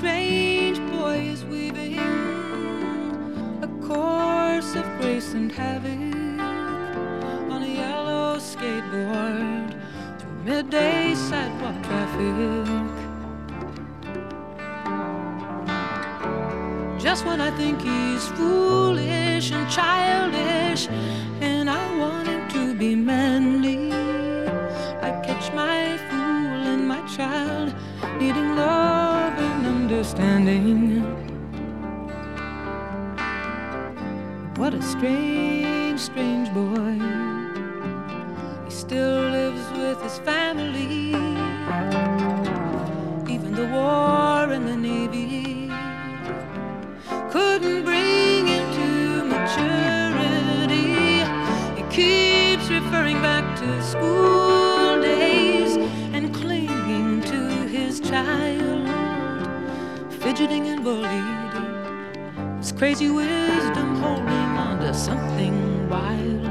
strange boy is weaving a course of grace and havoc on a yellow skateboard through midday sidewalk traffic. Just when I think he's foolish and childish and I want him to be manly, I catch my fool and my child needing love and understanding. What a strange, strange boy. He still lives with his family. Even the war and the Navy couldn't bring him to maturity. He keeps referring back to school days and clinging to his child, fidgeting and bullied, his crazy wisdom holding on to something wild.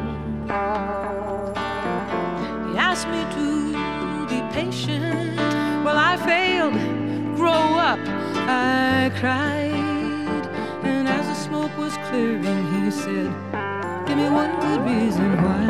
He asked me to be patient. Well, I failed. Grow up, I cried. And as the smoke was clearing, he said, give me one good reason why.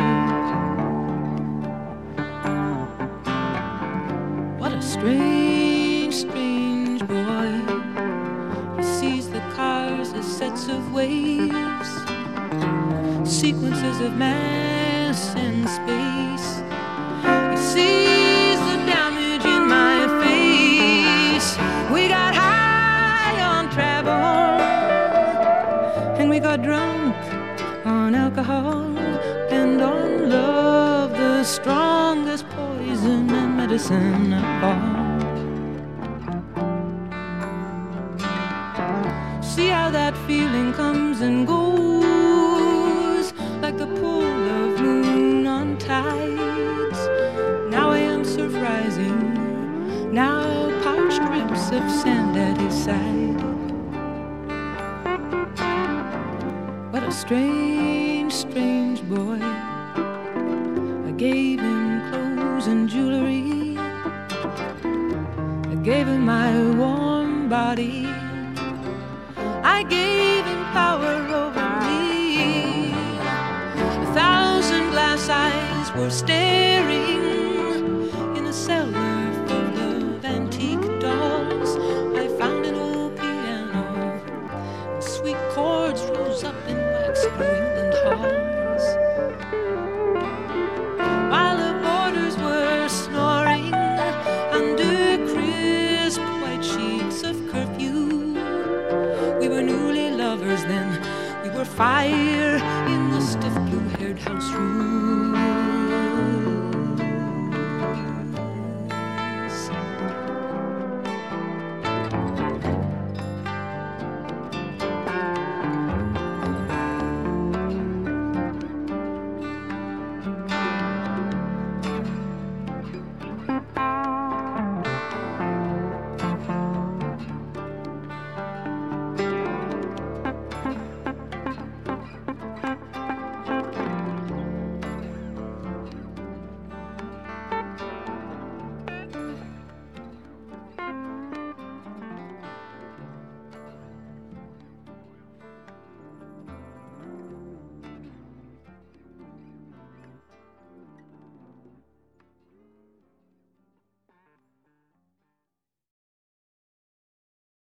What a strange, strange boy. He sees the cars as sets of waves, sequences of mass and space. He sees the damage in my face. We got high on travel, and we got drunk on alcohol and on love, the strongest poison and medicine of all. See how that feeling comes and goes like the pull of moon on tides. Now I am surf rising, now parched ribs of sand at his side. What a strange, strange boy. I gave him clothes and jewelry. I gave him my warm body. I gave him power over me. 1,000 glass eyes were staring in a cellar full of antique dolls. I found an old piano, and sweet chords rose up in wax New England halls. While the boarders were snoring under crisp white sheets of curfew, we were newly lovers then. We were fire in the stiff blue-haired house room.